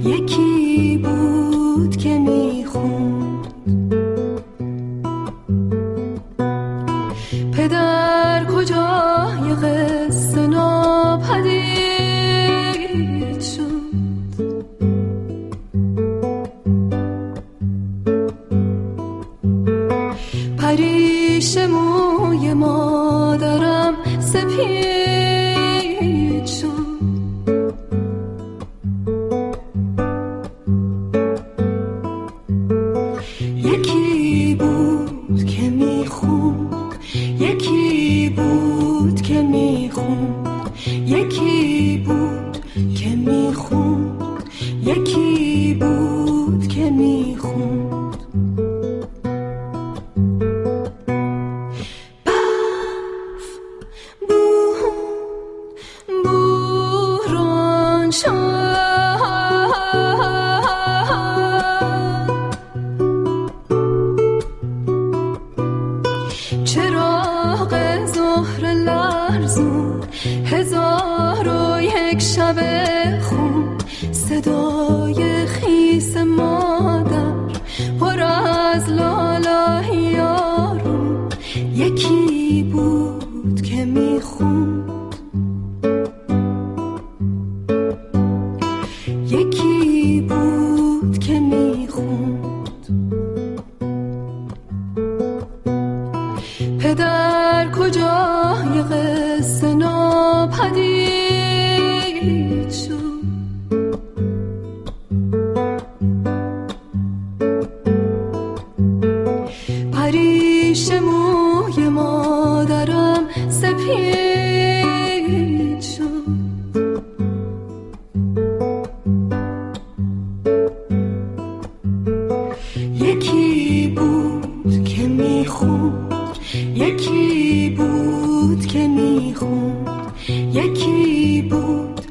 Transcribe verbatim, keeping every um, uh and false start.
یکی بود که میخوند پدر کجای قصه ناپدید شد. پریش موی مادرم سپید شد. یکی بود که میخوند یکی بود که میخوند یکی بود که میخوند یکی بود که میخوند. برف بود بوران شد. چراغ ظهر لرزون هزار و یک شب خون. صدای خیس مادر پر از لالای یارون. یکی بود که میخوند یکی بود که میخوند. پدر کجای قصه ناپدید شد. پریش موی مادرم سپید شد. یکی بود که میخوند یکی بود که میخوند یکی بود